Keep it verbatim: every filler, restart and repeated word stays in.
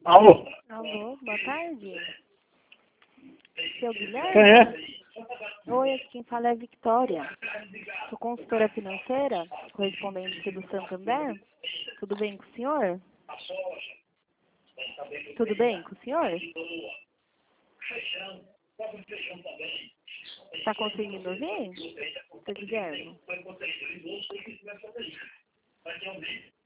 Alô? Alô, boa tarde. Seu Guilherme? Quem é? Oi, aqui quem fala é a Victoria. Sou consultora financeira, correspondente do Santander. Tudo bem com o senhor? Tudo bem com o senhor? Está conseguindo ouvir? Seu Guilherme?